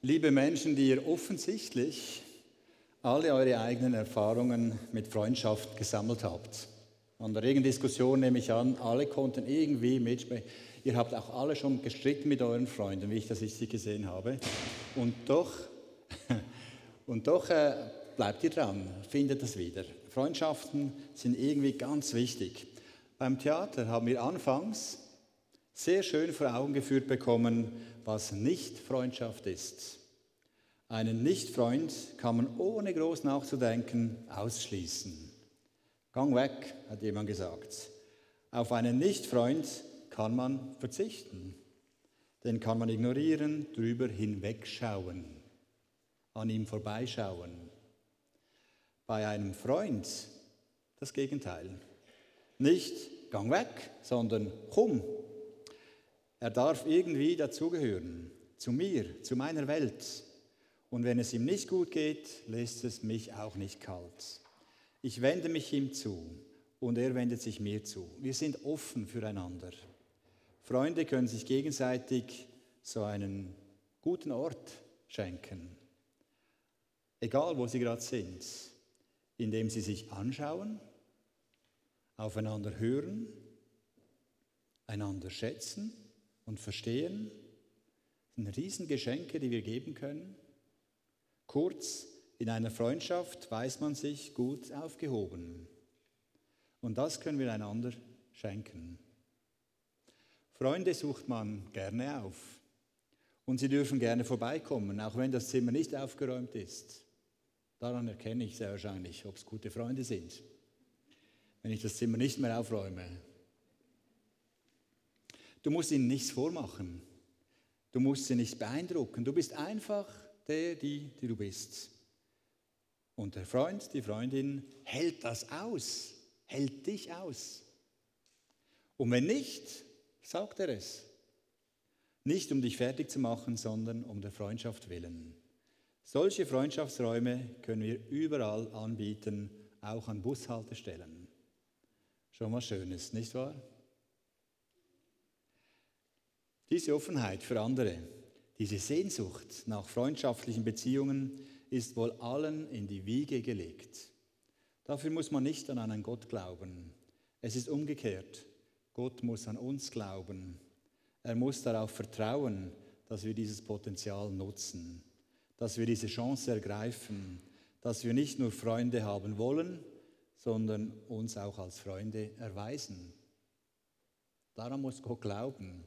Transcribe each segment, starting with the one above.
Liebe Menschen, die ihr offensichtlich alle eure eigenen Erfahrungen mit Freundschaft gesammelt habt. An der regen Diskussion nehme ich an, alle konnten irgendwie mitsprechen. Ihr habt auch alle schon gestritten mit euren Freunden, wie ich das richtig gesehen habe. Und doch bleibt ihr dran, findet das wieder. Freundschaften sind irgendwie ganz wichtig. Beim Theater haben wir anfangs sehr schön vor Augen geführt bekommen, was nicht Freundschaft ist. Einen Nicht-Freund kann man ohne groß nachzudenken ausschließen. Gang weg, hat jemand gesagt. Auf einen Nicht-Freund kann man verzichten. Den kann man ignorieren, drüber hinwegschauen, an ihm vorbeischauen. Bei einem Freund das Gegenteil. Nicht gang weg, sondern komm. Er darf irgendwie dazugehören, zu mir, zu meiner Welt. Und wenn es ihm nicht gut geht, lässt es mich auch nicht kalt. Ich wende mich ihm zu und er wendet sich mir zu. Wir sind offen füreinander. Freunde können sich gegenseitig so einen guten Ort schenken. Egal, wo sie gerade sind, indem sie sich anschauen, aufeinander hören, einander schätzen und verstehen. Das sind Riesengeschenke, die wir geben können. Kurz, in einer Freundschaft weiß man sich gut aufgehoben. Und das können wir einander schenken. Freunde sucht man gerne auf. Und sie dürfen gerne vorbeikommen, auch wenn das Zimmer nicht aufgeräumt ist. Daran erkenne ich sehr wahrscheinlich, ob es gute Freunde sind, wenn ich das Zimmer nicht mehr aufräume. Du musst ihnen nichts vormachen. Du musst sie nicht beeindrucken. Du bist einfach die du bist. Und der Freund, die Freundin hält das aus, hält dich aus. Und wenn nicht, sagt er es. Nicht um dich fertig zu machen, sondern um der Freundschaft willen. Solche Freundschaftsräume können wir überall anbieten, auch an Bushaltestellen. Schon mal Schönes, nicht wahr? Diese Offenheit für andere, diese Sehnsucht nach freundschaftlichen Beziehungen ist wohl allen in die Wiege gelegt. Dafür muss man nicht an einen Gott glauben. Es ist umgekehrt. Gott muss an uns glauben. Er muss darauf vertrauen, dass wir dieses Potenzial nutzen, dass wir diese Chance ergreifen, dass wir nicht nur Freunde haben wollen, sondern uns auch als Freunde erweisen. Daran muss Gott glauben.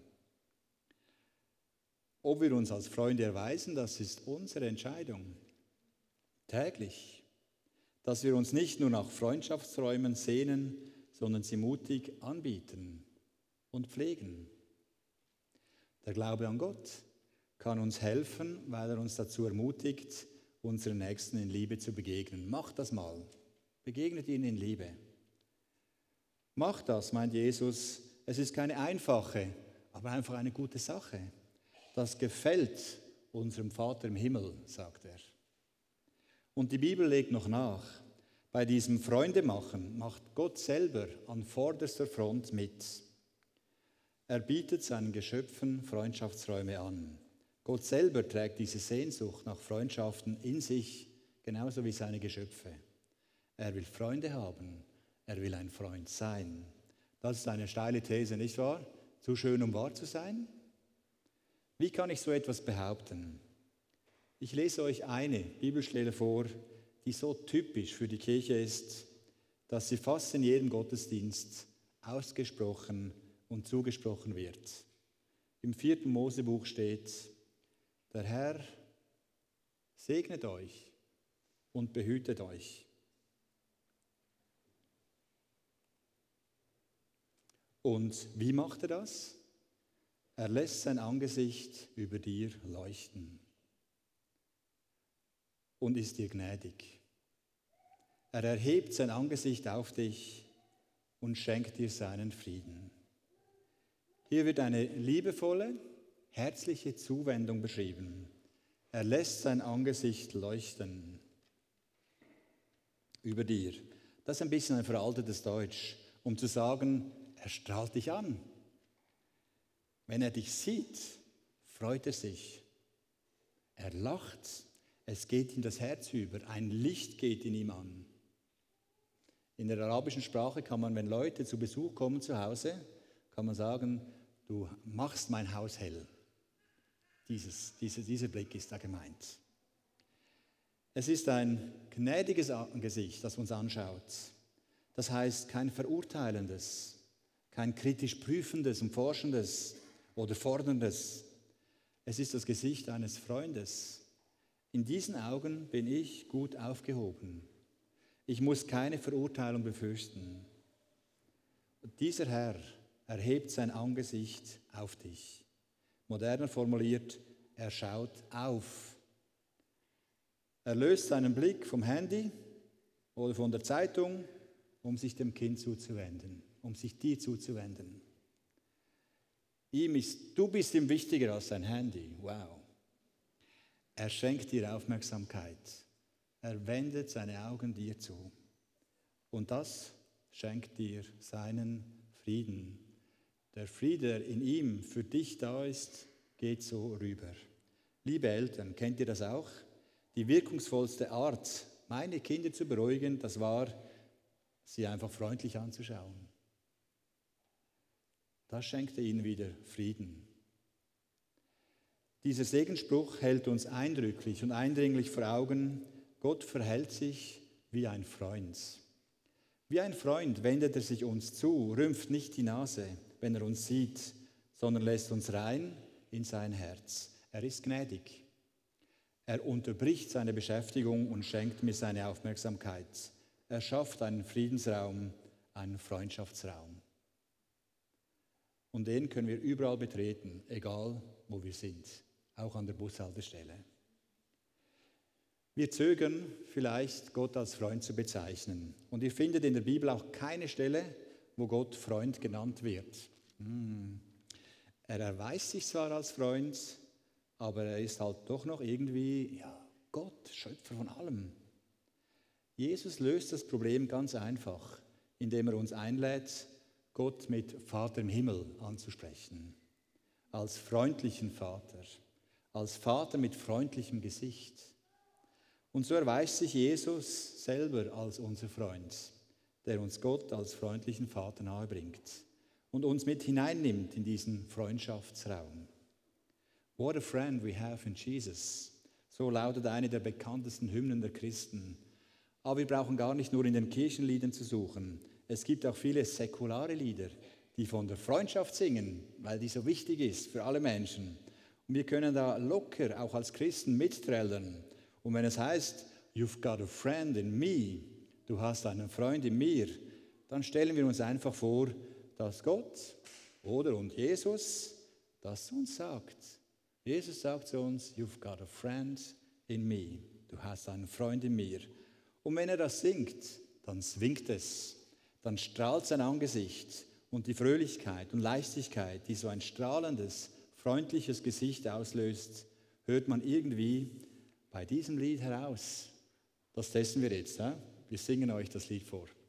Ob wir uns als Freunde erweisen, das ist unsere Entscheidung. Täglich. Dass wir uns nicht nur nach Freundschaftsräumen sehnen, sondern sie mutig anbieten und pflegen. Der Glaube an Gott kann uns helfen, weil er uns dazu ermutigt, unseren Nächsten in Liebe zu begegnen. Macht das mal. Begegnet ihnen in Liebe. Macht das, meint Jesus. Es ist keine einfache, aber einfach eine gute Sache. Das gefällt unserem Vater im Himmel, sagt er. Und die Bibel legt noch nach. Bei diesem Freundemachen macht Gott selber an vorderster Front mit. Er bietet seinen Geschöpfen Freundschaftsräume an. Gott selber trägt diese Sehnsucht nach Freundschaften in sich, genauso wie seine Geschöpfe. Er will Freunde haben, er will ein Freund sein. Das ist eine steile These, nicht wahr? Zu schön, um wahr zu sein? Wie kann ich so etwas behaupten? Ich lese euch eine Bibelstelle vor, die so typisch für die Kirche ist, dass sie fast in jedem Gottesdienst ausgesprochen und zugesprochen wird. Im 4. Mosebuch steht: Der Herr segnet euch und behütet euch. Und wie macht er das? Er lässt sein Angesicht über dir leuchten und ist dir gnädig. Er erhebt sein Angesicht auf dich und schenkt dir seinen Frieden. Hier wird eine liebevolle, herzliche Zuwendung beschrieben. Er lässt sein Angesicht leuchten über dir. Das ist ein bisschen ein veraltetes Deutsch, um zu sagen, er strahlt dich an. Wenn er dich sieht, freut er sich. Er lacht. Es geht ihm das Herz über. Ein Licht geht in ihm an. In der arabischen Sprache kann man, wenn Leute zu Besuch kommen zu Hause, kann man sagen, du machst mein Haus hell. Dieser Blick ist da gemeint. Es ist ein gnädiges Angesicht, das uns anschaut. Das heißt, kein verurteilendes, kein kritisch prüfendes und forschendes oder forderndes. Es ist das Gesicht eines Freundes. In diesen Augen bin ich gut aufgehoben. Ich muss keine Verurteilung befürchten. Dieser Herr erhebt sein Angesicht auf dich. Moderner formuliert, er schaut auf. Er löst seinen Blick vom Handy oder von der Zeitung, um sich dem Kind zuzuwenden, um sich dir zuzuwenden. Du bist ihm wichtiger als sein Handy. Wow. Er schenkt dir Aufmerksamkeit. Er wendet seine Augen dir zu. Und das schenkt dir seinen Frieden. Der Friede, der in ihm für dich da ist, geht so rüber. Liebe Eltern, kennt ihr das auch? Die wirkungsvollste Art, meine Kinder zu beruhigen, das war, sie einfach freundlich anzuschauen. Das schenkte ihnen wieder Frieden. Dieser Segensspruch hält uns eindrücklich und eindringlich vor Augen, Gott verhält sich wie ein Freund. Wie ein Freund wendet er sich uns zu, rümpft nicht die Nase, wenn er uns sieht, sondern lässt uns rein in sein Herz. Er ist gnädig. Er unterbricht seine Beschäftigung und schenkt mir seine Aufmerksamkeit. Er schafft einen Friedensraum, einen Freundschaftsraum. Und den können wir überall betreten, egal wo wir sind, auch an der Bushaltestelle. Wir zögern vielleicht, Gott als Freund zu bezeichnen. Und ihr findet in der Bibel auch keine Stelle, wo Gott Freund genannt wird. Er erweist sich zwar als Freund, aber er ist halt doch noch irgendwie, Gott, Schöpfer von allem. Jesus löst das Problem ganz einfach, indem er uns einlädt, Gott mit Vater im Himmel anzusprechen. Als freundlichen Vater, als Vater mit freundlichem Gesicht. Und so erweist sich Jesus selber als unser Freund, der uns Gott als freundlichen Vater nahebringt und uns mit hineinnimmt in diesen Freundschaftsraum. What a friend we have in Jesus. So lautet eine der bekanntesten Hymnen der Christen. Aber wir brauchen gar nicht nur in den Kirchenliedern zu suchen. Es gibt auch viele säkulare Lieder, die von der Freundschaft singen, weil die so wichtig ist für alle Menschen. Und wir können da locker, auch als Christen, mitträllern. Und wenn es heißt, you've got a friend in me, du hast einen Freund in mir, dann stellen wir uns einfach vor, dass Gott und Jesus das uns sagt. Jesus sagt zu uns, you've got a friend in me, du hast einen Freund in mir. Und wenn er das singt, dann swingt es, dann strahlt sein Angesicht und die Fröhlichkeit und Leichtigkeit, die so ein strahlendes, freundliches Gesicht auslöst, hört man irgendwie bei diesem Lied heraus. Das testen wir jetzt. Wir singen euch das Lied vor.